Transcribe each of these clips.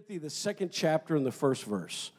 Timothy, the second chapter and the first verse.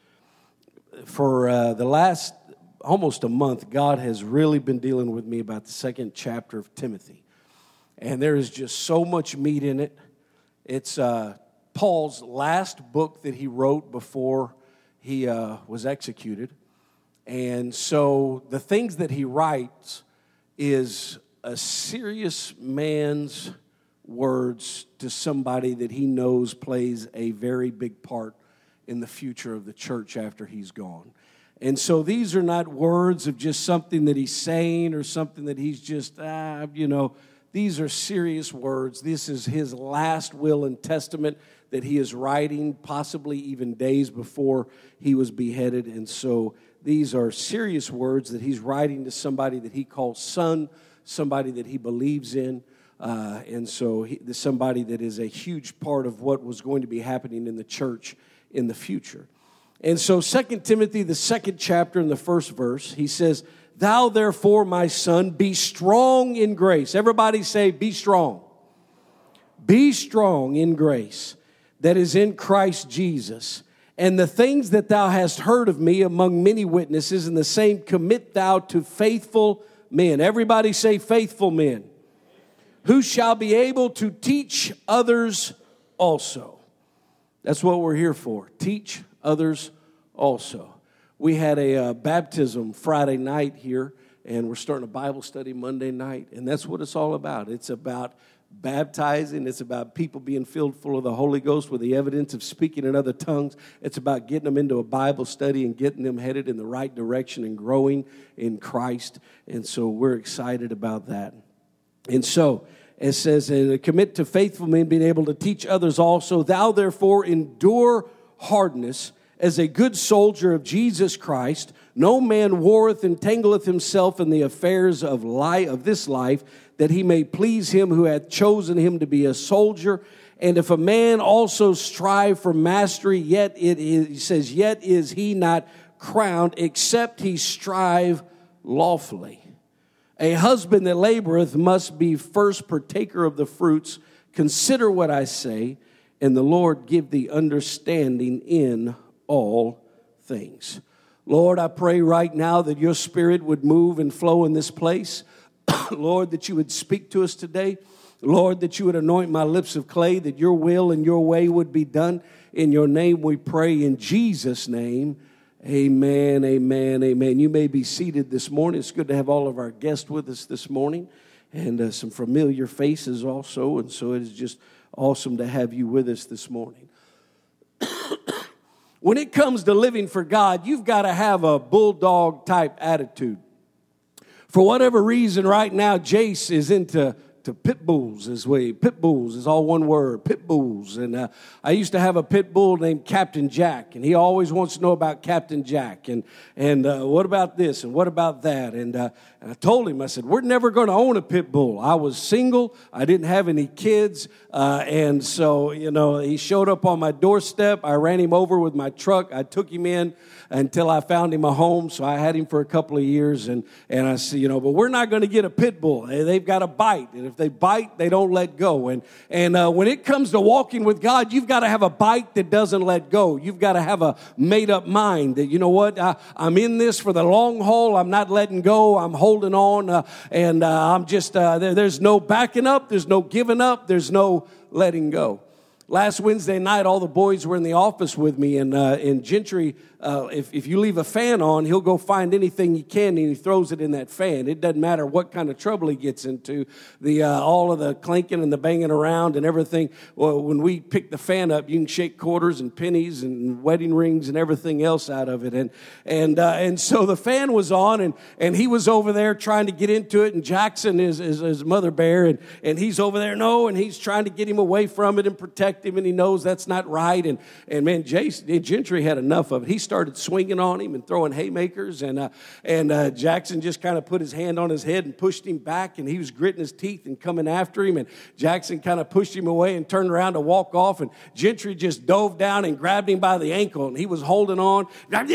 For the last almost a month, God has really been dealing with me about the second chapter of Timothy. And there is just so much meat in it. It's Paul's last book that he wrote before he was executed. And so the things that he writes is a serious man's words to somebody that he knows plays a very big part in the future of the church after he's gone. And so these are not words of just something that he's saying or something that he's just, these are serious words. This is his last will and testament that he is writing, possibly even days before he was beheaded. And so these are serious words that he's writing to somebody that he calls son, somebody that he believes in. And so somebody that is a huge part of what was going to be happening in the church in the future. And so 2 Timothy, the second chapter and the first verse, he says, "Thou therefore, my son, be strong in grace." Everybody say, be strong. Be strong in grace that is in Christ Jesus. And the things that thou hast heard of me among many witnesses, and the same commit thou to faithful men. Everybody say faithful men. Who shall be able to teach others also. That's what we're here for. Teach others also. We had a baptism Friday night here, and we're starting a Bible study Monday night, and that's what it's all about. It's about baptizing. It's about people being filled full of the Holy Ghost with the evidence of speaking in other tongues. It's about getting them into a Bible study and getting them headed in the right direction and growing in Christ. And so we're excited about that. And so it says, commit to faithful men, being able to teach others also. Thou therefore endure hardness as a good soldier of Jesus Christ. No man warreth and tangleth himself in the affairs of this life, that he may please him who hath chosen him to be a soldier. And if a man also strive for mastery, yet is he not crowned, except he strive lawfully. A husband that laboreth must be first partaker of the fruits. Consider what I say, and the Lord give thee understanding in all things. Lord, I pray right now that your Spirit would move and flow in this place. Lord, that you would speak to us today. Lord, that you would anoint my lips of clay, that your will and your way would be done. In your name we pray, in Jesus' name. Amen, amen, amen. You may be seated this morning. It's good to have all of our guests with us this morning, and some familiar faces also. And so it is just awesome to have you with us this morning. When it comes to living for God, you've got to have a bulldog type attitude. For whatever reason, right now, Jace is into pit bulls. Pit bulls is all one word, pit bulls. And I used to have a pit bull named Captain Jack, and he always wants to know about Captain Jack. And what about this and what about that? And I told him, I said, we're never going to own a pit bull. I was single. I didn't have any kids. And so, he showed up on my doorstep. I ran him over with my truck. I took him in until I found him a home. So I had him for a couple of years. And I said, but we're not going to get a pit bull. They've got to bite. And if they bite, they don't let go. And when it comes to walking with God, you've got to have a bite that doesn't let go. You've got to have a made-up mind that, you know what, I'm in this for the long haul. I'm not letting go. I'm holding on. I'm just, there's no backing up. There's no giving up. There's no letting go. Last Wednesday night, all the boys were in the office with me, and Gentry, if you leave a fan on, he'll go find anything he can, and he throws it in that fan. It doesn't matter what kind of trouble he gets into. All of the clinking and the banging around and everything. Well, when we pick the fan up, you can shake quarters and pennies and wedding rings and everything else out of it. And so the fan was on, and he was over there trying to get into it, and Jackson is his mother bear, and he's over there, and he's trying to get him away from it and protect him, and he knows that's not right. And man, Gentry had enough of it. He started swinging on him and throwing haymakers, and Jackson just kind of put his hand on his head and pushed him back, and he was gritting his teeth and coming after him, and Jackson kind of pushed him away and turned around to walk off, and Gentry just dove down and grabbed him by the ankle, and he was holding on. And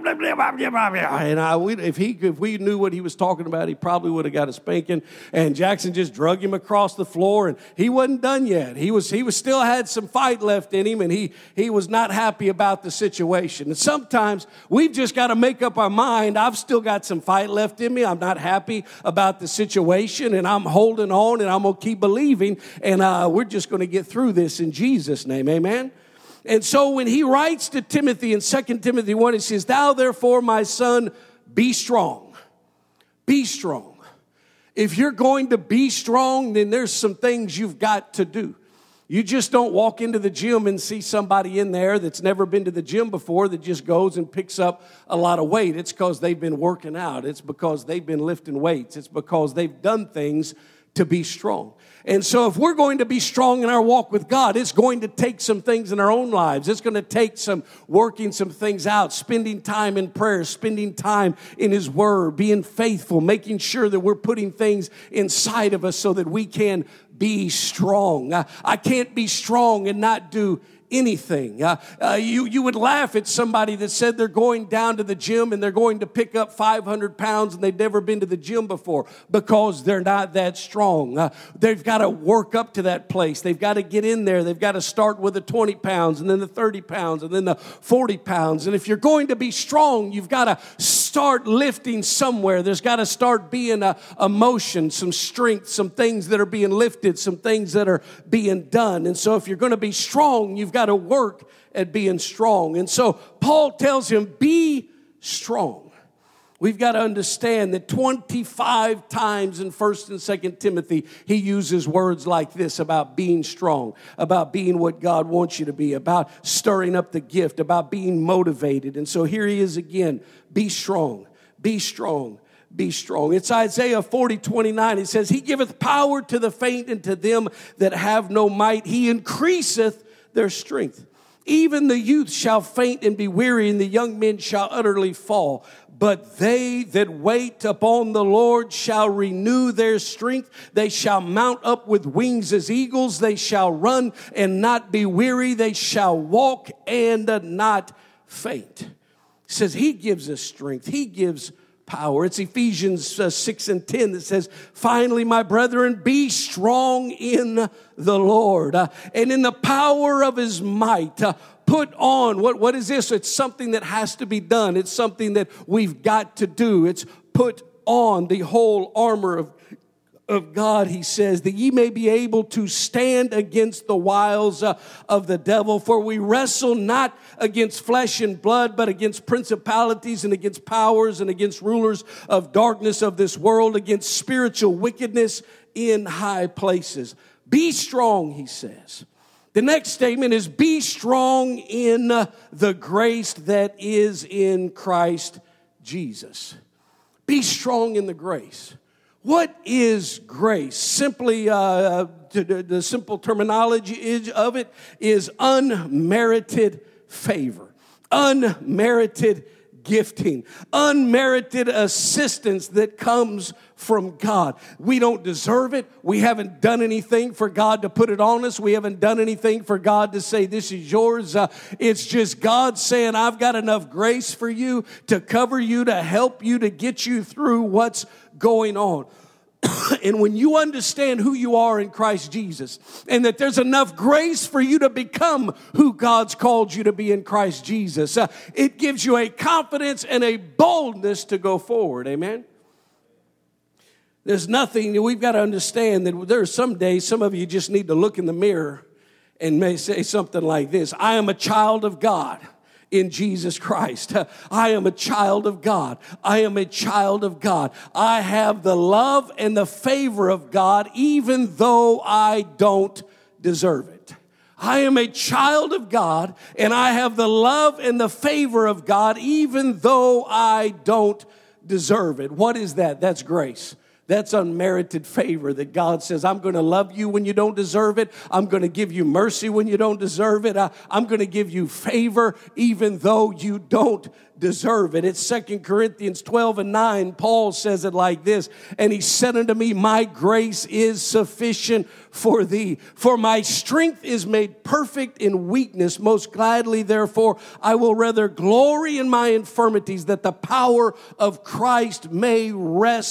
if we knew what he was talking about, he probably would have got a spanking. And Jackson just drug him across the floor, and he wasn't done yet. He still had some fight left in him, and he was not happy about the situation. And sometimes we've just got to make up our mind, I've still got some fight left in me. I'm not happy about the situation, and I'm holding on, and I'm going to keep believing, and we're just going to get through this in Jesus' name. Amen? And so when he writes to Timothy in 2 Timothy 1, he says, thou therefore, my son, be strong. Be strong. If you're going to be strong, then there's some things you've got to do. You just don't walk into the gym and see somebody in there that's never been to the gym before that just goes and picks up a lot of weight. It's because they've been working out. It's because they've been lifting weights. It's because they've done things to be strong. And so if we're going to be strong in our walk with God, it's going to take some things in our own lives. It's going to take some working some things out, spending time in prayer, spending time in His Word, being faithful, making sure that we're putting things inside of us so that we can be strong. I can't be strong and not do anything. You would laugh at somebody that said they're going down to the gym and they're going to pick up 500 pounds and they've never been to the gym before because they're not that strong. They've got to work up to that place. They've got to get in there. They've got to start with the 20 pounds and then the 30 pounds and then the 40 pounds. And if you're going to be strong, you've got to start lifting somewhere. There's got to start being a motion, some strength, some things that are being lifted, some things that are being done. And so if you're going to be strong, you've got to work at being strong. And so Paul tells him, be strong. We've got to understand that 25 times in 1st and 2nd Timothy, he uses words like this about being strong, about being what God wants you to be, about stirring up the gift, about being motivated. And so here he is again, be strong, be strong. Be strong. It's Isaiah 40:29. It says, He giveth power to the faint and to them that have no might. He increaseth their strength. Even the youth shall faint and be weary, and the young men shall utterly fall. But they that wait upon the Lord shall renew their strength. They shall mount up with wings as eagles. They shall run and not be weary. They shall walk and not faint. It says He gives us strength. He gives power. It's Ephesians 6:10 that says, finally, my brethren, be strong in the Lord and in the power of His might. Put on, what is this? It's something that has to be done. It's something that we've got to do. It's put on the whole armor of God, he says, that ye may be able to stand against the wiles of the devil. For we wrestle not against flesh and blood, but against principalities and against powers and against rulers of darkness of this world, against spiritual wickedness in high places. Be strong, he says. The next statement is, be strong in the grace that is in Christ Jesus. Be strong in the grace. What is grace? Simply, the simple terminology of it is unmerited favor, unmerited gifting, unmerited assistance that comes from God. We don't deserve it. We haven't done anything for God to put it on us. We haven't done anything for God to say, this is yours. It's just God saying, I've got enough grace for you to cover you, to help you, to get you through what's going on. And when you understand who you are in Christ Jesus and that there's enough grace for you to become who God's called you to be in Christ Jesus, it gives you a confidence and a boldness to go forward. Amen? There's nothing, we've got to understand that there are some days, some of you just need to look in the mirror and may say something like this: I am a child of God in Jesus Christ. I am a child of God. I am a child of God. I have the love and the favor of God even though I don't deserve it. I am a child of God and I have the love and the favor of God even though I don't deserve it. What is that? That's grace. That's unmerited favor that God says, I'm going to love you when you don't deserve it. I'm going to give you mercy when you don't deserve it. I'm going to give you favor even though you don't deserve it. It's 2 Corinthians 12:9. Paul says it like this: and he said unto me, my grace is sufficient for thee, for my strength is made perfect in weakness. Most gladly, therefore, I will rather glory in my infirmities, that the power of Christ may rest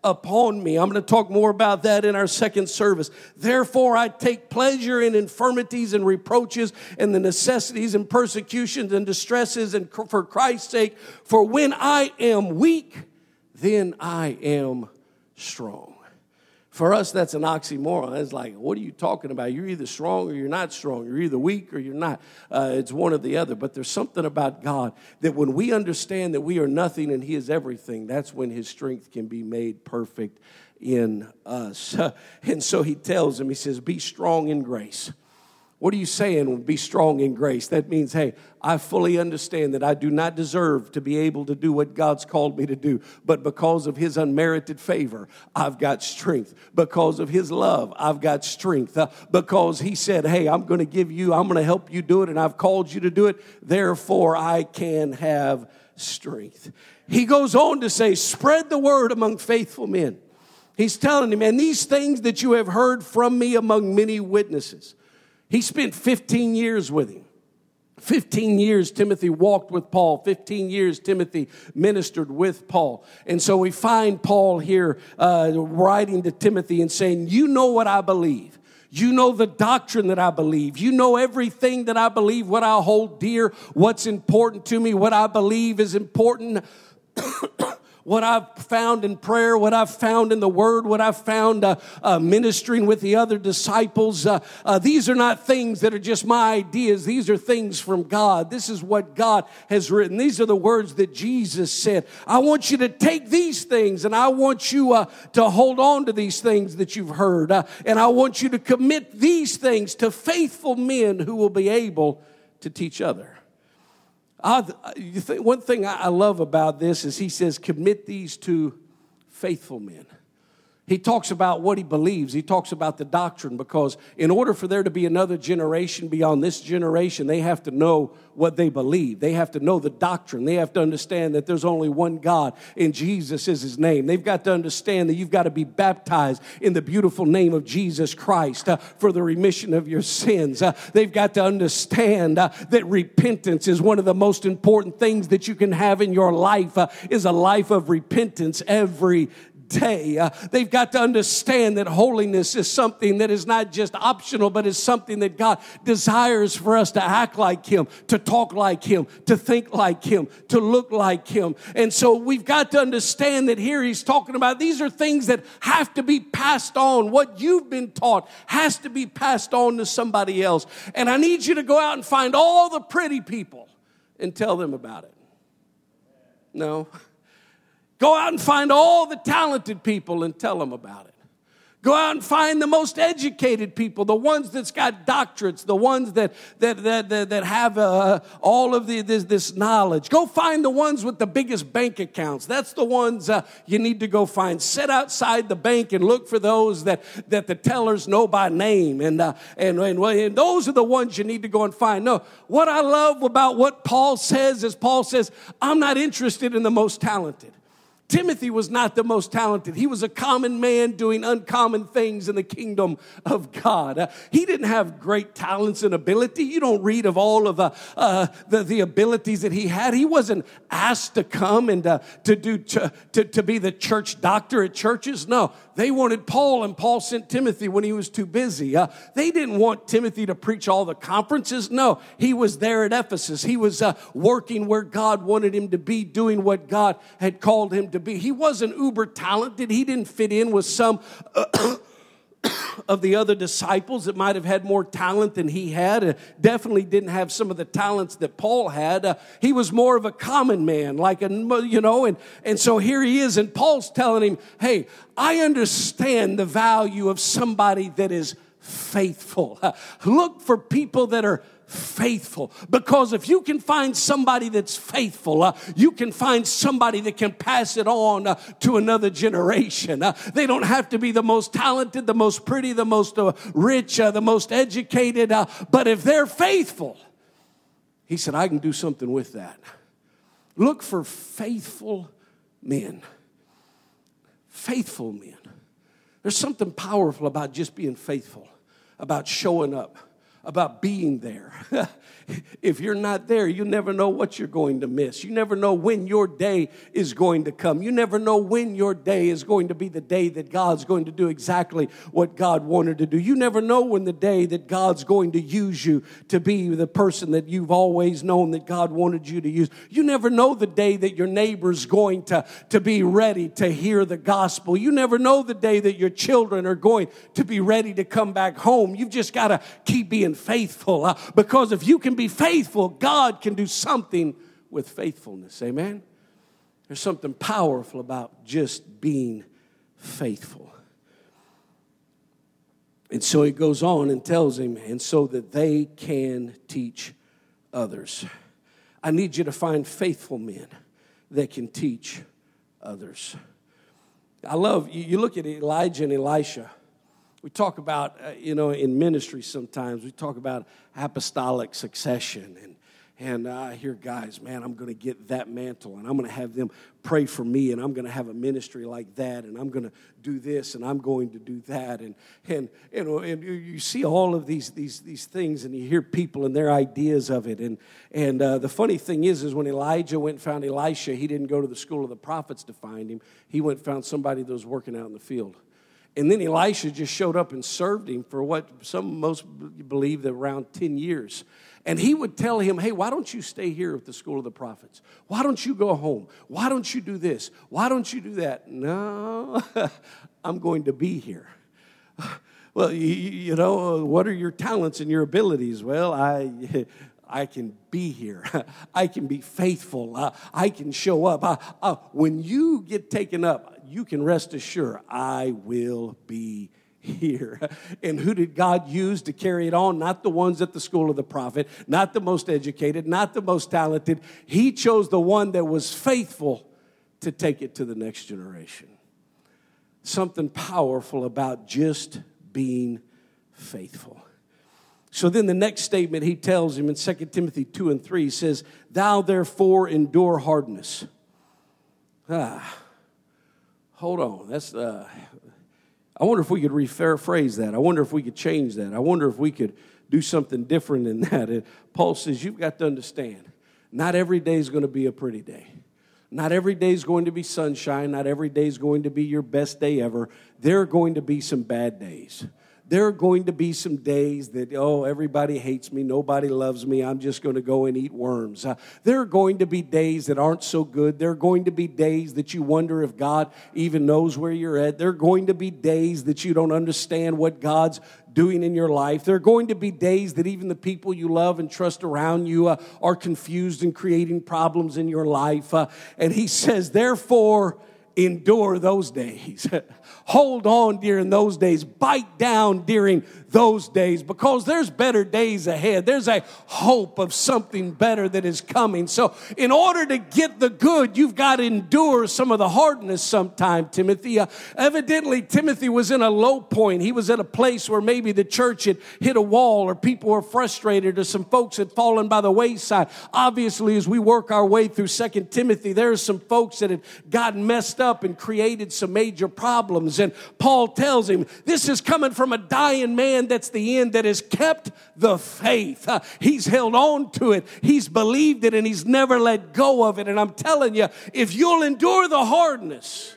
upon me. I'm going to talk more about that in our second service. Therefore, I take pleasure in infirmities and reproaches and the necessities and persecutions and distresses and for Christ's sake. For when I am weak, then I am strong. For us, that's an oxymoron. It's like, what are you talking about? You're either strong or you're not strong. You're either weak or you're not. It's one or the other. But there's something about God that when we understand that we are nothing and He is everything, that's when His strength can be made perfect in us. And so He tells him, He says, be strong in grace. What are you saying, be strong in grace? That means, hey, I fully understand that I do not deserve to be able to do what God's called me to do. But because of His unmerited favor, I've got strength. Because of His love, I've got strength. Because He said, hey, I'm going to help you do it, and I've called you to do it. Therefore, I can have strength. He goes on to say, spread the word among faithful men. He's telling him, and these things that you have heard from me among many witnesses. He spent 15 years with him. 15 years Timothy walked with Paul. 15 years Timothy ministered with Paul. And so we find Paul here writing to Timothy and saying, you know what I believe. You know the doctrine that I believe. You know everything that I believe, what I hold dear, what's important to me, what I believe is important. What I've found in prayer, what I've found in the Word, what I've found ministering with the other disciples. These are not things that are just my ideas. These are things from God. This is what God has written. These are the words that Jesus said. I want you to take these things and I want you to hold on to these things that you've heard. And I want you to commit these things to faithful men who will be able to teach others. One thing I love about this is he says, commit these to faithful men. He talks about what he believes. He talks about the doctrine, because in order for there to be another generation beyond this generation, they have to know what they believe. They have to know the doctrine. They have to understand that there's only one God and Jesus is His name. They've got to understand that you've got to be baptized in the beautiful name of Jesus Christ for the remission of your sins. They've got to understand that repentance is one of the most important things that you can have in your life, is a life of repentance every day. They've got to understand that holiness is something that is not just optional, but is something that God desires for us to act like Him, to talk like Him, to think like Him, to look like Him. And so we've got to understand that here He's talking about these are things that have to be passed on. What you've been taught has to be passed on to somebody else. And I need you to go out and find all the pretty people and tell them about it. No. Go out and find all the talented people and tell them about it. Go out and find the most educated people, the ones that's got doctorates, the ones that have all of this knowledge. Go find the ones with the biggest bank accounts. That's the ones you need to go find. Sit outside the bank and look for those that the tellers know by name, and those are the ones you need to go and find. No, what I love about what Paul says is Paul says, I'm not interested in the most talented. Timothy was not the most talented. He was a common man doing uncommon things in the kingdom of God. He didn't have great talents and ability. You don't read of all of the abilities that he had. He wasn't asked to come and to be the church doctor at churches. No, they wanted Paul, and Paul sent Timothy when he was too busy. They didn't want Timothy to preach all the conferences. No, he was there at Ephesus. He was working where God wanted him to be, doing what God had called him to be. He wasn't uber talented. He didn't fit in with some of the other disciples that might have had more talent than he had. Definitely didn't have some of the talents that Paul had. He was more of a common man, and so here he is, and Paul's telling him, hey, I understand the value of somebody that is faithful. Look for people that are faithful, because if you can find somebody that's faithful, you can find somebody that can pass it on to another generation. They don't have to be the most talented, the most pretty, the most rich, the most educated, but if they're faithful, he said, I can do something with that. Look for faithful men. Faithful men. There's something powerful about just being faithful, about showing up, about being there. If you're not there, you never know what you're going to miss. You never know when your day is going to come. You never know when your day is going to be the day that God's going to do exactly what God wanted to do. You never know when the day that God's going to use you to be the person that you've always known that God wanted you to use. You never know the day that your neighbor's going to be ready to hear the gospel. You never know the day that your children are going to be ready to come back home. You've just got to keep being faithful, because if you can be faithful, God can do something with faithfulness. Amen? There's something powerful about just being faithful. And so he goes on and tells him, and so that they can teach others. I need you to find faithful men that can teach others. I love, you look at Elijah and Elisha. We talk about, in ministry sometimes, we talk about apostolic succession. And I hear guys, man, I'm going to get that mantle, and I'm going to have them pray for me, and I'm going to have a ministry like that, and I'm going to do this, and I'm going to do that. And you see all of these things, and you hear people and their ideas of it. And the funny thing is when Elijah went and found Elisha, he didn't go to the school of the prophets to find him. He went and found somebody that was working out in the field. And then Elisha just showed up and served him for what most believe that around 10 years. And he would tell him, hey, why don't you stay here at the school of the prophets? Why don't you go home? Why don't you do this? Why don't you do that? No, I'm going to be here. Well, what are your talents and your abilities? Well, I can be here. I can be faithful. I can show up. When you get taken up, you can rest assured, I will be here. And who did God use to carry it on? Not the ones at the school of the prophet, not the most educated, not the most talented. He chose the one that was faithful to take it to the next generation. Something powerful about just being faithful. So then the next statement he tells him in 2 Timothy 2 and 3 says, thou therefore endure hardness. Hold on. I wonder if we could rephrase that. I wonder if we could change that. I wonder if we could do something different than that. And Paul says, you've got to understand, not every day is going to be a pretty day. Not every day is going to be sunshine. Not every day is going to be your best day ever. There are going to be some bad days. There are going to be some days that, everybody hates me, nobody loves me, I'm just going to go and eat worms. There are going to be days that aren't so good. There are going to be days that you wonder if God even knows where you're at. There are going to be days that you don't understand what God's doing in your life. There are going to be days that even the people you love and trust around you are confused and creating problems in your life. And he says, therefore, endure those days. Hold on during those days. Bite down during those days, because there's better days ahead. There's a hope of something better that is coming. So in order to get the good, you've got to endure some of the hardness sometime, Timothy. Evidently, Timothy was in a low point. He was at a place where maybe the church had hit a wall, or people were frustrated, or some folks had fallen by the wayside. Obviously, as we work our way through 2 Timothy, there are some folks that had gotten messed up and created some major problems. And Paul tells him, this is coming from a dying man that's the end, that has kept the faith. He's held on to it. He's believed it, and he's never let go of it. And I'm telling you, if you'll endure the hardness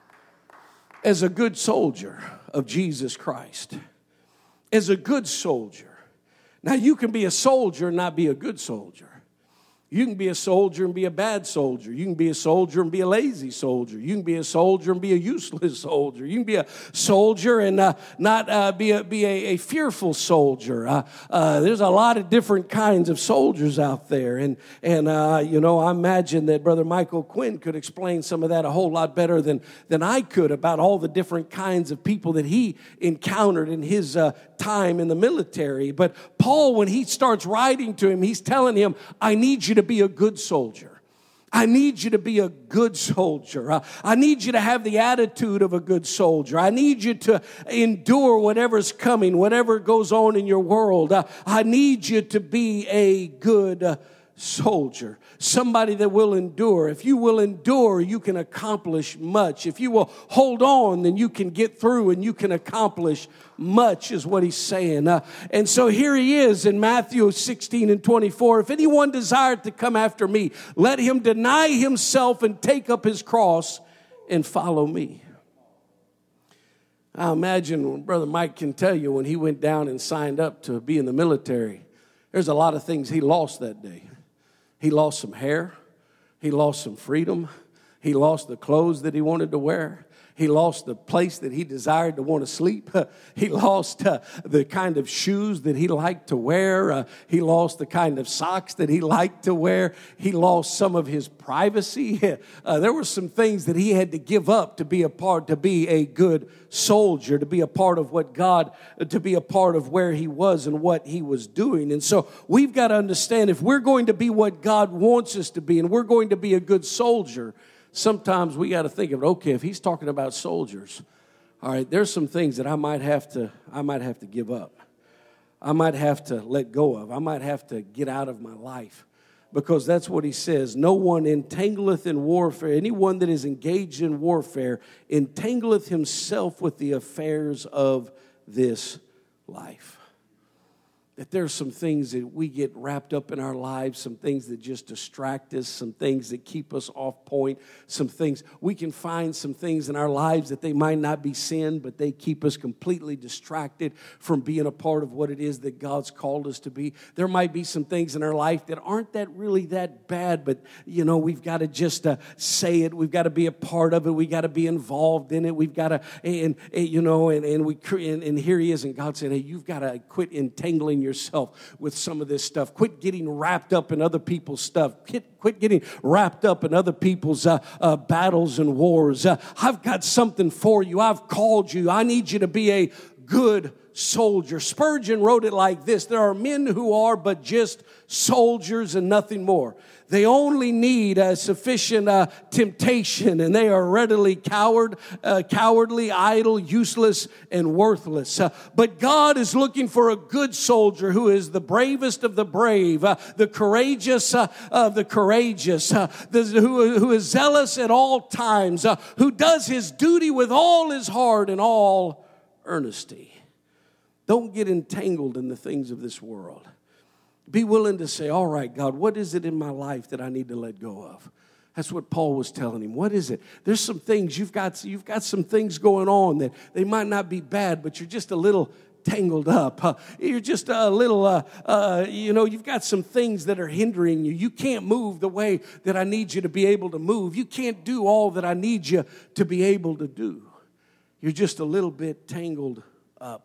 as a good soldier of Jesus Christ, as a good soldier. Now, you can be a soldier and not be a good soldier. You can be a soldier and be a bad soldier. You can be a soldier and be a lazy soldier. You can be a soldier and be a useless soldier. You can be a soldier and not be a fearful soldier. There's a lot of different kinds of soldiers out there. And I imagine that Brother Michael Quinn could explain some of that a whole lot better than I could, about all the different kinds of people that he encountered in his time in the military. But Paul, when he starts writing to him, he's telling him, I need you to be a good soldier. I need you to be a good soldier. I need you to have the attitude of a good soldier. I need you to endure whatever's coming, whatever goes on in your world. I need you to be a good soldier, somebody that will endure. If you will endure, you can accomplish much. If you will hold on, then you can get through and you can accomplish much, is what he's saying. And so here he is in Matthew 16 and 24. If anyone desired to come after me, let him deny himself and take up his cross and follow me. I imagine Brother Mike can tell you when he went down and signed up to be in the military, there's a lot of things he lost that day. He lost some hair. He lost some freedom. He lost the clothes that he wanted to wear. He lost the place that he desired to want to sleep. He lost the kind of shoes that he liked to wear. He lost the kind of socks that he liked to wear. He lost some of his privacy. There were some things that he had to give up to be a good soldier, to be a part of what God, to be a part of where he was and what he was doing. And so we've got to understand, if we're going to be what God wants us to be and we're going to be a good soldier, sometimes we got to think of it, okay, if he's talking about soldiers, all right, there's some things that I might have to give up. I might have to let go of. I might have to get out of my life. Because that's what he says. No one entangleth in warfare. Anyone that is engaged in warfare entangleth himself with the affairs of this life. That there's some things that we get wrapped up in our lives, some things that just distract us, some things that keep us off point, some things. We can find some things in our lives that they might not be sin, but they keep us completely distracted from being a part of what it is that God's called us to be. There might be some things in our life that aren't really that bad, but, we've got to just say it. We've got to be a part of it. We've got to be involved in it. We've got to, and here he is, and God said, hey, you've got to quit entangling yourself with some of this stuff. Quit getting wrapped up in other people's stuff. Quit getting wrapped up in other people's battles and wars. I've got something for you. I've called you. I need you to be a good soldier. Spurgeon wrote it like this: there are men who are but just soldiers and nothing more. They only need a sufficient temptation, and they are readily cowardly, idle, useless, and worthless. But God is looking for a good soldier who is the bravest of the brave, the courageous of the courageous, who is zealous at all times, who does his duty with all his heart and all earnesty. Don't get entangled in the things of this world. Be willing to say, all right, God, what is it in my life that I need to let go of? That's what Paul was telling him. What is it? There's some things, you've got some things going on that they might not be bad, but you're just a little tangled up. You're just a little, you've got some things that are hindering you. You can't move the way that I need you to be able to move. You can't do all that I need you to be able to do. You're just a little bit tangled up.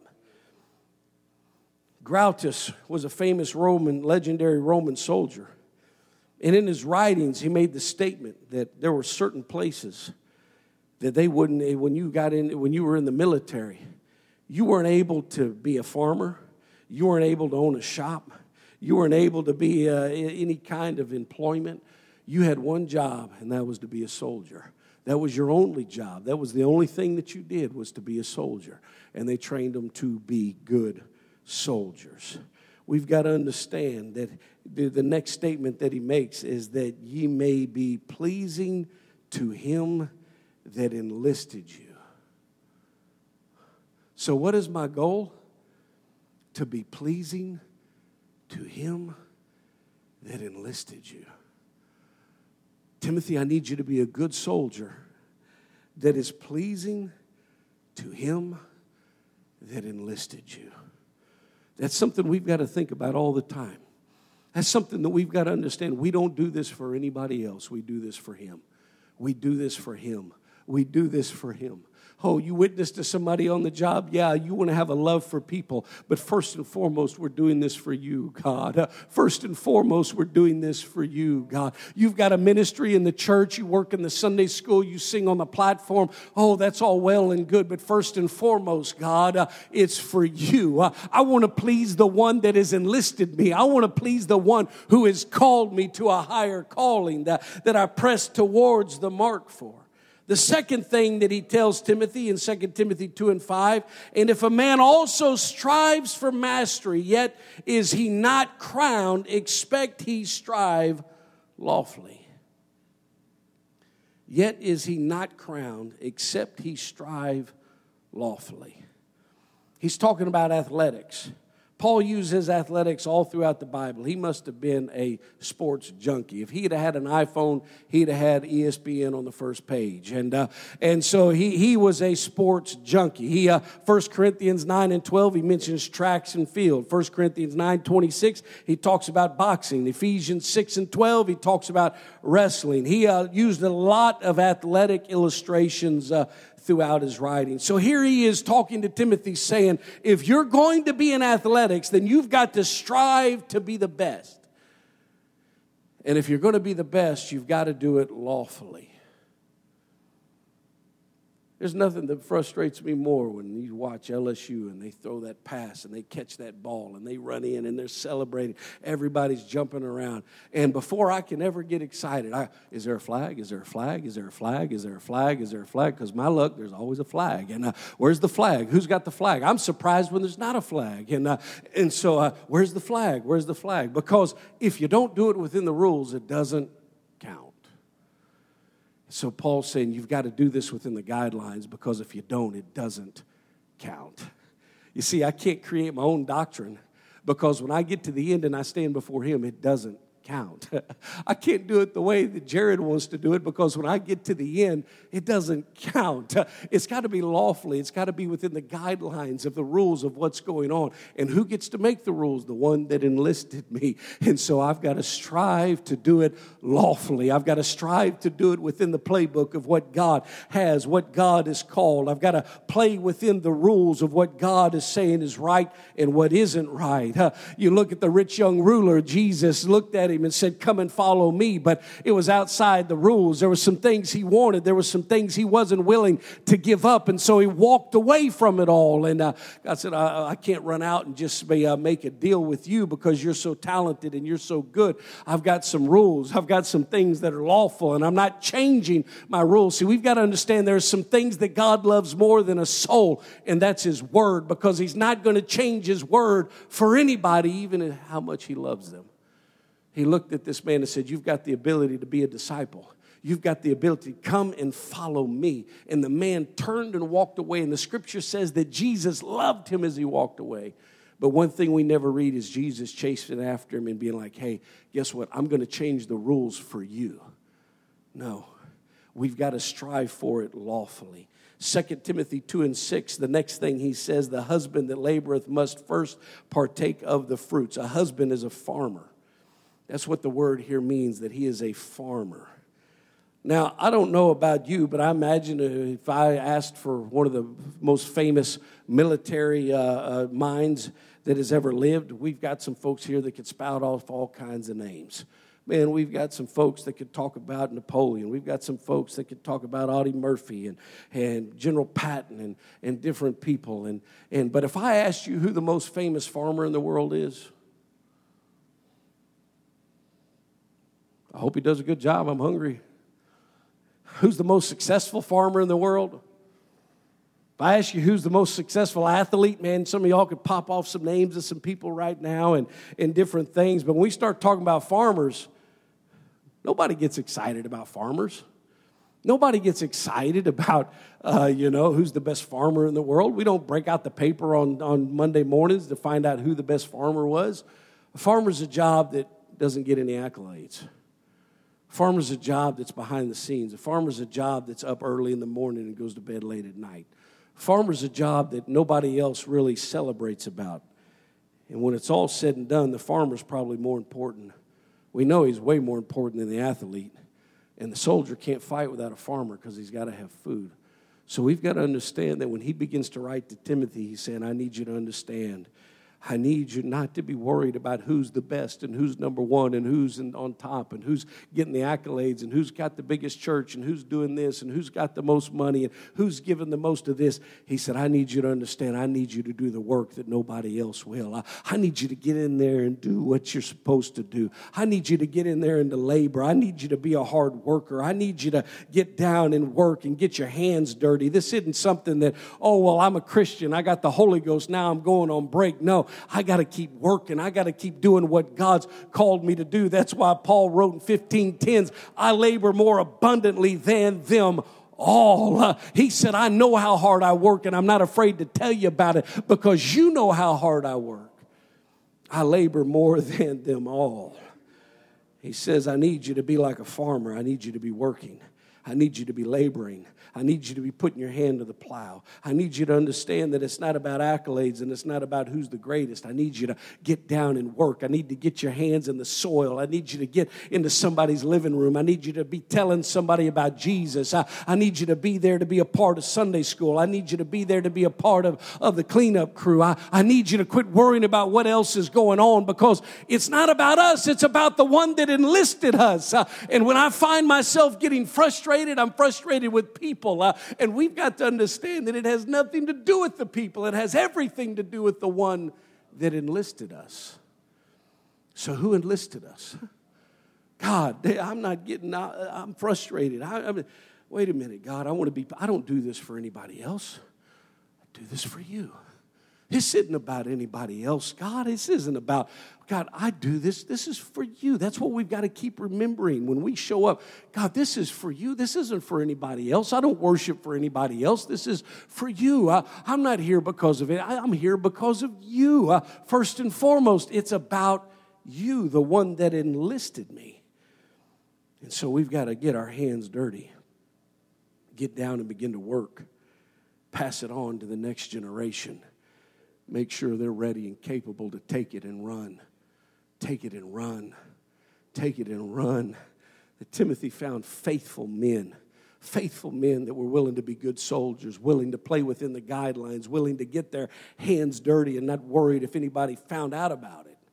Gratus was a famous legendary Roman soldier. And in his writings, he made the statement that there were certain places that they wouldn't, when you were in the military, you weren't able to be a farmer. You weren't able to own a shop. You weren't able to be any kind of employment. You had one job, and that was to be a soldier. That was your only job. That was the only thing that you did, was to be a soldier. And they trained them to be good soldiers. We've got to understand that the next statement that he makes is that ye may be pleasing to him that enlisted you. So what is my goal? To be pleasing to him that enlisted you. Timothy, I need you to be a good soldier that is pleasing to him that enlisted you. That's something we've got to think about all the time. That's something that we've got to understand. We don't do this for anybody else. We do this for him. We do this for him. We do this for him. Oh, you witness to somebody on the job? Yeah, you want to have a love for people. But first and foremost, we're doing this for you, God. First and foremost, we're doing this for you, God. You've got a ministry in the church. You work in the Sunday school. You sing on the platform. Oh, that's all well and good. But first and foremost, God, it's for you. I want to please the one that has enlisted me. I want to please the one who has called me to a higher calling that I press towards the mark for. The second thing that he tells Timothy in 2 Timothy 2 and 5, and if a man also strives for mastery, yet is he not crowned, expect he strive lawfully. Yet is he not crowned, except he strive lawfully. He's talking about athletics. Paul uses athletics all throughout the Bible. He must have been a sports junkie. If he'd have had an iPhone, he'd have had ESPN on the first page. And so he was a sports junkie. 1 Corinthians 9 and 12, he mentions tracks and field. 1 Corinthians 9:26, he talks about boxing. Ephesians 6 and 12, he talks about wrestling. He used a lot of athletic illustrations throughout his writing. So here he is talking to Timothy saying, if you're going to be in athletics, then you've got to strive to be the best. And if you're going to be the best, you've got to do it lawfully. There's nothing that frustrates me more when you watch LSU and they throw that pass and they catch that ball and they run in and they're celebrating. Everybody's jumping around. And before I can ever get excited, is there a flag? Is there a flag? Is there a flag? Is there a flag? Is there a flag? Because my luck, there's always a flag. And where's the flag? Who's got the flag? I'm surprised when there's not a flag. And so where's the flag? Where's the flag? Because if you don't do it within the rules, it doesn't count. So Paul's saying you've got to do this within the guidelines, because if you don't, it doesn't count. You see, I can't create my own doctrine, because when I get to the end and I stand before him, it doesn't count. I can't do it the way that Jared wants to do it, because when I get to the end, it doesn't count. It's got to be lawfully. It's got to be within the guidelines of the rules of what's going on. And who gets to make the rules? The one that enlisted me. And so I've got to strive to do it lawfully. I've got to strive to do it within the playbook of what God has, what God has called. I've got to play within the rules of what God is saying is right and what isn't right. You look at the rich young ruler. Jesus looked at him and said, come and follow me. But it was outside the rules. There were some things he wanted. There were some things he wasn't willing to give up. And so he walked away from it all. And God said, I can't run out and just make a deal with you because you're so talented and you're so good. I've got some rules. I've got some things that are lawful, and I'm not changing my rules. See, we've got to understand there's some things that God loves more than a soul, and that's his word, because he's not going to change his word for anybody, even how much he loves them. He looked at this man and said, you've got the ability to be a disciple. You've got the ability to come and follow me. And the man turned and walked away. And the scripture says that Jesus loved him as he walked away. But one thing we never read is Jesus chasing after him and being like, hey, guess what? I'm going to change the rules for you. No, we've got to strive for it lawfully. 2 Timothy 2 and 6, the next thing he says, the husband that laboreth must first partake of the fruits. A husband is a farmer. That's what the word here means, that he is a farmer. Now, I don't know about you, but I imagine if I asked for one of the most famous military minds that has ever lived, we've got some folks here that could spout off all kinds of names. Man, we've got some folks that could talk about Napoleon. We've got some folks that could talk about Audie Murphy and General Patton and different people. But if I asked you who the most famous farmer in the world is, I hope he does a good job. I'm hungry. Who's the most successful farmer in the world? If I ask you who's the most successful athlete, man, some of y'all could pop off some names of some people right now and different things. But when we start talking about farmers, nobody gets excited about farmers. Nobody gets excited about, who's the best farmer in the world. We don't break out the paper on Monday mornings to find out who the best farmer was. A farmer's a job that doesn't get any accolades. A farmer's a job that's behind the scenes. A farmer's a job that's up early in the morning and goes to bed late at night. A farmer's a job that nobody else really celebrates about. And when it's all said and done, the farmer's probably more important. We know he's way more important than the athlete. And the soldier can't fight without a farmer because he's got to have food. So we've got to understand that when he begins to write to Timothy, he's saying, I need you to understand I need you not to be worried about who's the best and who's number one and who's on top and who's getting the accolades and who's got the biggest church and who's doing this and who's got the most money and who's giving the most of this. He said, I need you to understand, I need you to do the work that nobody else will. I need you to get in there and do what you're supposed to do. I need you to get in there and to labor. I need you to be a hard worker. I need you to get down and work and get your hands dirty. This isn't something that, oh, well, I'm a Christian. I got the Holy Ghost. Now I'm going on break. No, I got to keep working. I got to keep doing what God's called me to do. That's why Paul wrote in 15:10, I labor more abundantly than them all. He said, I know how hard I work, and I'm not afraid to tell you about it because you know how hard I work. I labor more than them all. He says, I need you to be like a farmer. I need you to be working. I need you to be laboring. I need you to be putting your hand to the plow. I need you to understand that it's not about accolades and it's not about who's the greatest. I need you to get down and work. I need to get your hands in the soil. I need you to get into somebody's living room. I need you to be telling somebody about Jesus. I need you to be there to be a part of Sunday school. I need you to be there to be a part of the cleanup crew. I need you to quit worrying about what else is going on because it's not about us. It's about the one that enlisted us. And when I find myself getting frustrated, I'm frustrated with people. And we've got to understand that it has nothing to do with the people. It has everything to do with the one that enlisted us. So who enlisted us? God, I'm frustrated. I mean, wait a minute, God, I don't do this for anybody else. I do this for you. This isn't about anybody else, God. This isn't about, God, I do this. This is for you. That's what we've got to keep remembering when we show up. God, this is for you. This isn't for anybody else. I don't worship for anybody else. This is for you. I'm not here because of it. I'm here because of you. First and foremost, it's about you, the one that enlisted me. And so we've got to get our hands dirty, get down and begin to work, pass it on to the next generation. Make sure they're ready and capable to take it and run. Take it and run. Take it and run. That Timothy found faithful men that were willing to be good soldiers, willing to play within the guidelines, willing to get their hands dirty and not worried if anybody found out about it,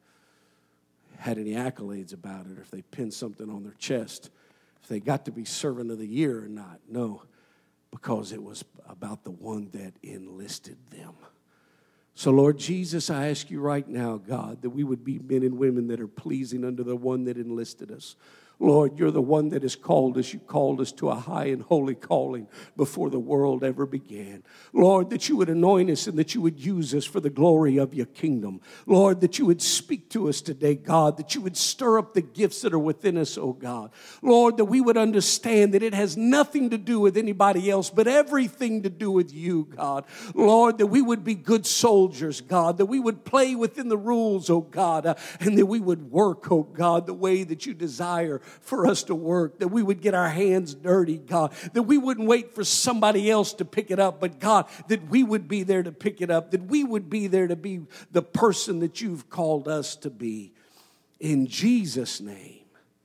had any accolades about it, or if they pinned something on their chest, if they got to be servant of the year or not. No, because it was about the one that enlisted them. So, Lord Jesus, I ask you right now, God, that we would be men and women that are pleasing unto the one that enlisted us. Lord, you're the one that has called us. You called us to a high and holy calling before the world ever began. Lord, that you would anoint us and that you would use us for the glory of your kingdom. Lord, that you would speak to us today, God, that you would stir up the gifts that are within us, oh God. Lord, that we would understand that it has nothing to do with anybody else, but everything to do with you, God. Lord, that we would be good soldiers, God, that we would play within the rules, oh God, and that we would work, oh God, the way that you desire for us to work, that we would get our hands dirty, God, that we wouldn't wait for somebody else to pick it up, but God, that we would be there to pick it up, that we would be there to be the person that you've called us to be. In Jesus' name,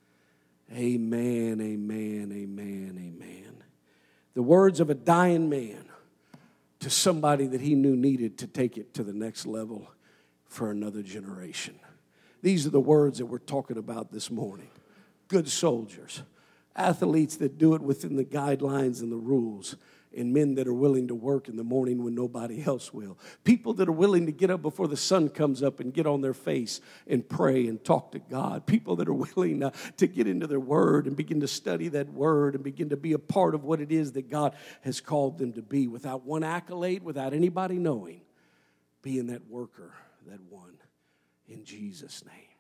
amen, amen, amen, amen. The words of a dying man to somebody that he knew needed to take it to the next level for another generation. These are the words that we're talking about this morning. Good soldiers, athletes that do it within the guidelines and the rules, and men that are willing to work in the morning when nobody else will. People that are willing to get up before the sun comes up and get on their face and pray and talk to God. People that are willing to get into their word and begin to study that word and begin to be a part of what it is that God has called them to be without one accolade, without anybody knowing, being that worker, that one, in Jesus' name.